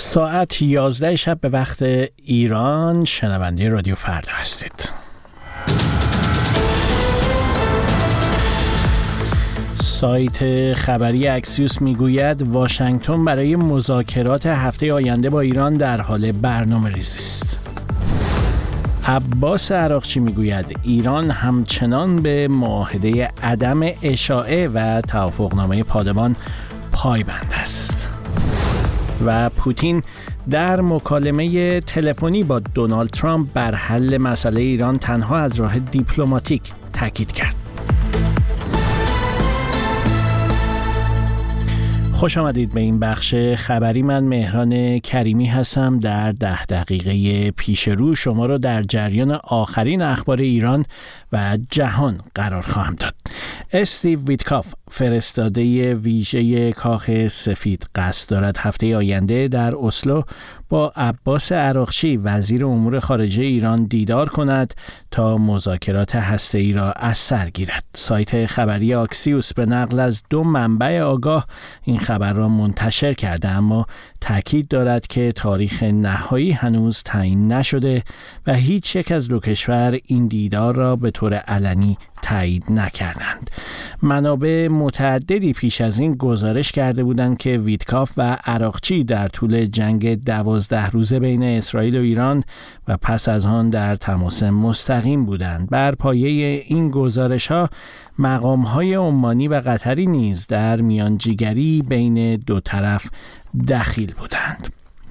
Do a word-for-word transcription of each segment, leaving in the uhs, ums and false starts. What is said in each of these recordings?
ساعت یازده شب به وقت ایران شنونده رادیو فردا هستید. سایت خبری اکسیوس میگوید واشنگتن برای مذاکرات هفته آینده با ایران در حال برنامه‌ریزی است. عباس عراقچی میگوید ایران همچنان به معاهده عدم اشاعه و توافقنامه پادمان پایبند است. و پوتین در مکالمه تلفنی با دونالد ترامپ بر حل مسئله ایران تنها از راه دیپلماتیک تاکید کرد. خوش آمدید به این بخش خبری. من مهران کریمی هستم. در ده دقیقه پیش رو شما رو در جریان آخرین اخبار ایران و جهان قرار خواهم داد. استیو ویتکاف فرستاده ویژه کاخ سفید قصد دارد هفته آینده در اسلو با عباس عراقچی وزیر امور خارجه ایران دیدار کند تا مذاکرات هسته‌ای را از سر گیرد. سایت خبری اکسیوس به نقل از دو منبع آگاه این خبر را منتشر کرده، اما تاکید دارد که تاریخ نهایی هنوز تعیین نشده و هیچ یک از دو کشور این دیدار را به طور علنی تایید نکردند. منابع متعددی پیش از این گزارش کرده بودند که ویتکاف و عراقچی در طول جنگ دوازده روزه بین اسرائیل و ایران و پس از آن در تماس مستقیم بودند. بر پایه این گزارش‌ها مقام‌های عمانی و قطری نیز در میانجیگری بین دو طرف دخیل بودند.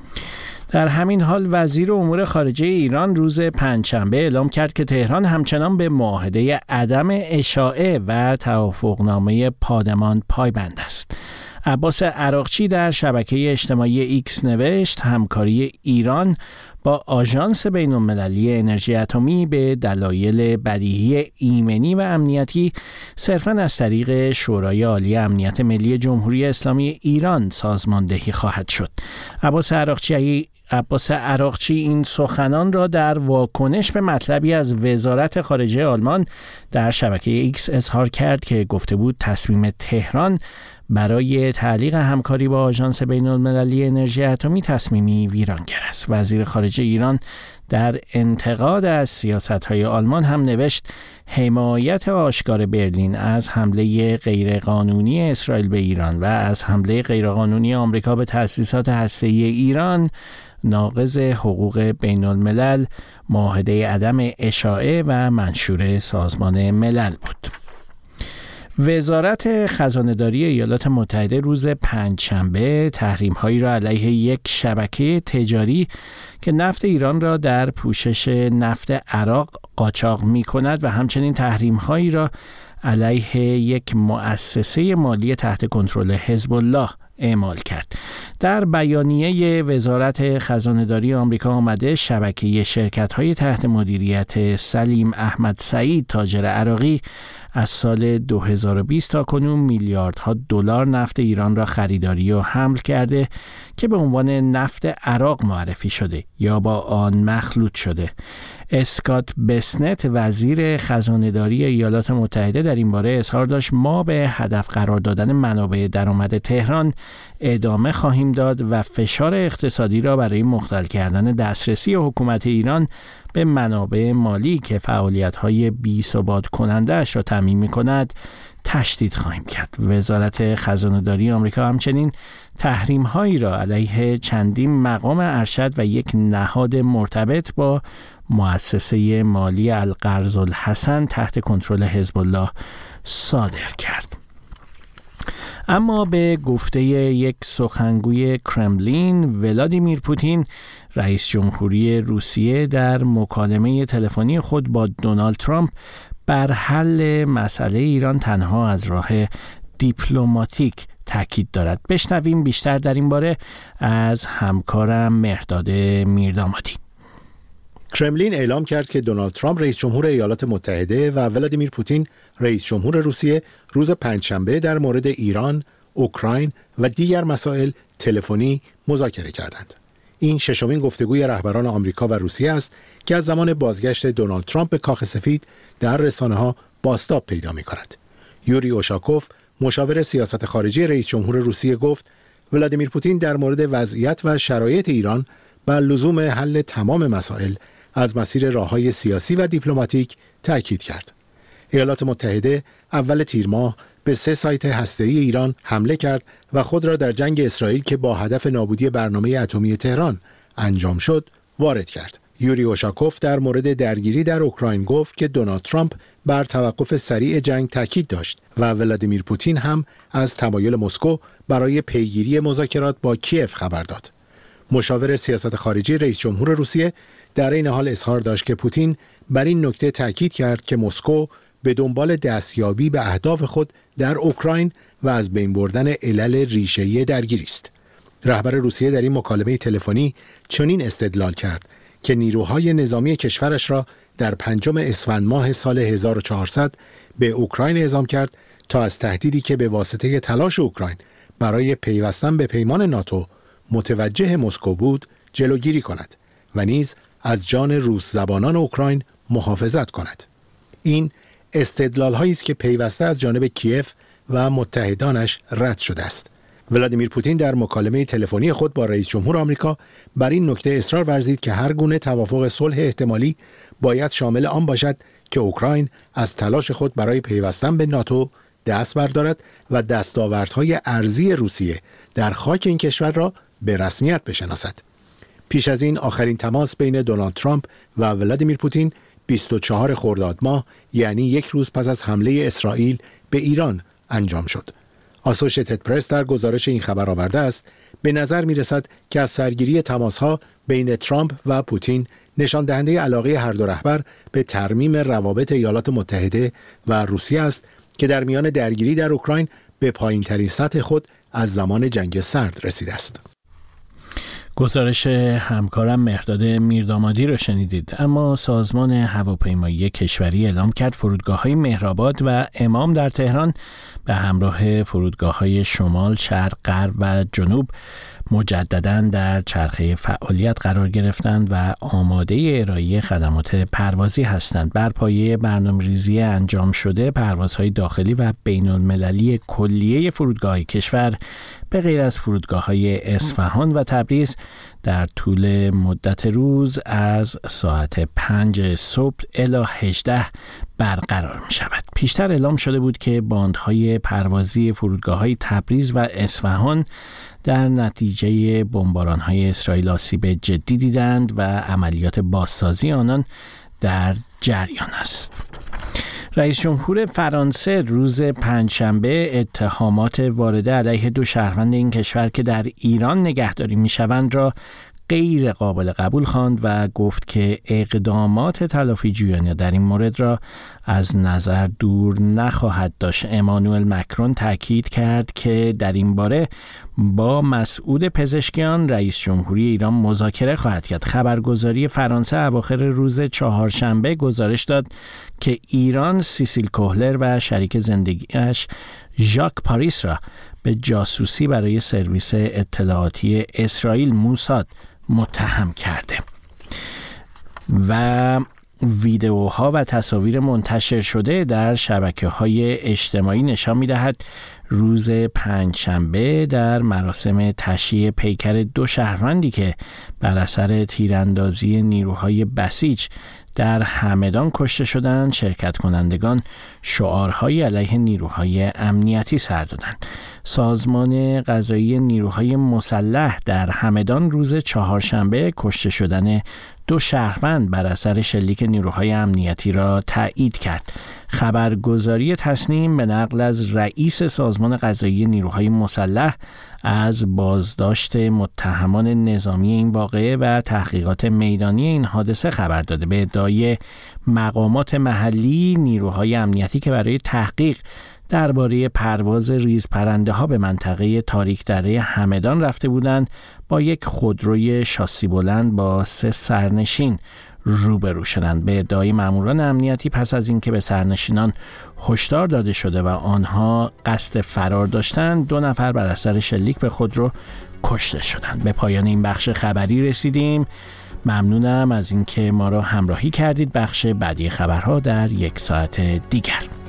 در همین حال وزیر امور خارجه ایران روز پنجشنبه اعلام کرد که تهران همچنان به معاهده عدم اشاعه و توافقنامه پادمان پایبند است. عباس عراقچی در شبکه اجتماعی ایکس نوشت همکاری ایران با آژانس بین‌المللی انرژی اتمی به دلایل بدیهی ایمنی و امنیتی صرفاً از طریق شورای عالی امنیت ملی جمهوری اسلامی ایران سازماندهی خواهد شد. عباس عراقچی عباس عراقچی این سخنان را در واکنش به مطلبی از وزارت خارجه آلمان در شبکه ایکس اظهار کرد که گفته بود تصمیم تهران برای تعلیق همکاری با آژانس بین‌المللی انرژی اتمی تصمیمی ویرانگر است. وزیر خارجه ایران در انتقاد از سیاست‌های آلمان هم نوشت حمایت آشکار برلین از حمله غیرقانونی اسرائیل به ایران و از حمله غیرقانونی آمریکا به تأسیسات هسته‌ای ایران ناقض حقوق بین‌الملل، معاهده عدم اشاعه و منشور سازمان ملل بود. وزارت خزانه‌داری ایالات متحده روز پنجشنبه تحریم‌هایی را علیه یک شبکه تجاری که نفت ایران را در پوشش نفت عراق قاچاق می‌کند و همچنین تحریم‌هایی را علیه یک مؤسسه مالی تحت کنترل حزب الله اعمال کرد. در بیانیه وزارت خزانه‌داری آمریکا آمده شبکه شرکت‌های تحت مدیریت سلیم احمد سعید تاجر عراقی از سال دو هزار و بیست تا کنون میلیاردها دلار نفت ایران را خریداری و حمل کرده که به عنوان نفت عراق معرفی شده یا با آن مخلوط شده. اسکات بسنت وزیر خزانه‌داری ایالات متحده در این باره اظهار داشت ما به هدف قرار دادن منابع درآمد تهران ادامه خواهیم داد و فشار اقتصادی را برای مختل کردن دسترسی حکومت ایران به منابع مالی که فعالیت‌های بی‌ثبات کننده اش را تامین می‌کند تشدید خواهیم کرد. وزارت خزانه‌داری آمریکا همچنین تحریم‌هایی را علیه چندین مقام ارشد و یک نهاد مرتبط با مؤسسه مالی القرض الحسن تحت کنترل حزب الله صادر کرد. اما به گفته یک سخنگوی کرملین، ولادیمیر پوتین رئیس جمهوری روسیه در مکالمه تلفنی خود با دونالد ترامپ بر حل مسئله ایران تنها از راه دیپلماتیک تاکید دارد. بشنویم بیشتر در این باره از همکارم مهرداد میردامادی. کرملین اعلام کرد که دونالد ترامپ رئیس جمهور ایالات متحده و ولادیمیر پوتین رئیس جمهور روسیه روز پنجشنبه در مورد ایران، اوکراین و دیگر مسائل تلفنی مذاکره کردند. این ششمین گفتگوی رهبران آمریکا و روسیه است که از زمان بازگشت دونالد ترامپ به کاخ سفید در رسانه‌ها بازتاب پیدا می‌کند. یوری اوشاکوف، مشاور سیاست خارجی رئیس جمهور روسیه گفت ولادیمیر پوتین در مورد وضعیت و شرایط ایران و لزوم حل تمام مسائل از مسیر راه‌های سیاسی و دیپلماتیک تأکید کرد. ایالات متحده اول تیر ماه به سه سایت هسته‌ای ایران حمله کرد و خود را در جنگ اسرائیل که با هدف نابودی برنامه اتمی تهران انجام شد وارد کرد. یوری اوشاکوف در مورد درگیری در اوکراین گفت که دونالد ترامپ بر توقف سریع جنگ تاکید داشت و ولادیمیر پوتین هم از تمایل مسکو برای پیگیری مذاکرات با کیف خبر داد. مشاور سیاست خارجی رئیس جمهور روسیه در این حال اظهار داشت که پوتین بر این نکته تاکید کرد که مسکو به دنبال دستیابی به اهداف خود در اوکراین و از بین بردن علل ریشه‌ای درگیری است. رهبر روسیه در این مکالمه تلفنی چنین استدلال کرد که نیروهای نظامی کشورش را در پنجم اسفند ماه سال هزار و چهارصد به اوکراین اعزام کرد تا از تهدیدی که به واسطه تلاش اوکراین برای پیوستن به پیمان ناتو متوجه مسکو بود جلوگیری کند و نیز از جان روس زبانان اوکراین محافظت کند. این استدلال هایی است که پیوسته از جانب کیف و متحدانش رد شده است. ولادیمیر پوتین در مکالمه تلفنی خود با رئیس جمهور آمریکا بر این نکته اصرار ورزید که هر گونه توافق صلح احتمالی باید شامل آن باشد که اوکراین از تلاش خود برای پیوستن به ناتو دست بردارد و دستاوردهای ارضی روسیه در خاک این کشور را به رسمیت بشناسد. پیش از این آخرین تماس بین دونالد ترامپ و ولادیمیر پوتین بیست و چهارم خرداد ماه، یعنی یک روز پس از حمله اسرائیل به ایران انجام شد. آسوشیتد پرس در گزارش این خبر آورده است به نظر می رسد که از سرگیری تماس‌ها بین ترامپ و پوتین نشان دهنده علاقه هر دو رهبر به ترمیم روابط ایالات متحده و روسیه است که در میان درگیری در اوکراین به پایین‌ترین سطح خود از زمان جنگ سرد رسیده است. گزارش همکارم مهرداد میردامادی رو شنیدید. اما سازمان هواپیمایی کشوری اعلام کرد فرودگاه‌های مهرآباد و امام در تهران به همراه فرودگاه‌های شمال، شرق، غرب و جنوب مجدداً در چرخه فعالیت قرار گرفتند و آماده ارائه خدمات پروازی هستند. بر پایه برنامه‌ریزی انجام شده، پروازهای داخلی و بین‌المللی کلیه فرودگاه‌های کشور به غیر از فرودگاه‌های اصفهان و تبریز در طول مدت روز از ساعت پنج صبح الی هجده برقرار می شود. پیشتر اعلام شده بود که باندهای پروازی فرودگاه‌های تبریز و اصفهان در نتیجه بمباران‌های اسرائیل آسیب جدی دیدند و عملیات بازسازی آنان در جریان است. رئیس جمهور فرانسه روز پنجشنبه اتهامات وارده علیه دو شهروند این کشور که در ایران نگهداری می‌شوند را غیر قابل قبول خواند و گفت که اقدامات تلافی جویانه در این مورد را از نظر دور نخواهد داشت. امانوئل مکرون تاکید کرد که در این باره با مسعود پزشکیان رئیس جمهوری ایران مذاکره خواهد کرد. خبرگزاری فرانسه اواخر روز چهارشنبه گزارش داد که ایران سیسیل کوهلر و شریک زندگیش ژاک پاریس را به جاسوسی برای سرویس اطلاعاتی اسرائیل موساد متهم کرده و ویدئوها و تصاویر منتشر شده در شبکه‌های اجتماعی نشان می‌دهد روز پنجشنبه در مراسم تشییع پیکر دو شهروندی که بر اثر تیراندازی نیروهای بسیج در همدان کشته شدند، شرکت کنندگان شعارهای علیه نیروهای امنیتی سر دادند. سازمان قضایی نیروهای مسلح در همدان روز چهارشنبه کشته شدن دو شهروند بر اثر شلیک نیروهای امنیتی را تایید کرد. خبرگزاری تصنیم به نقل از رئیس سازمان قضایی نیروهای مسلح از بازداشت متهمان نظامی این واقعه و تحقیقات میدانی این حادثه خبر داده. به ادعای مقامات محلی، نیروهای امنیتی که برای تحقیق درباره پرواز ریزپرنده ها به منطقه تاریک دره همدان رفته بودند، با یک خودروی شاسی بلند با سه سرنشین روبرو شدند. به ادعای ماموران امنیتی پس از اینکه به سرنشینان هشدار داده شده و آنها قصد فرار داشتند، دو نفر بر اثر شلیک به خودرو کشته شدند. به پایان این بخش خبری رسیدیم. ممنونم از اینکه ما را همراهی کردید. بخش بعدی خبرها در یک ساعت دیگر.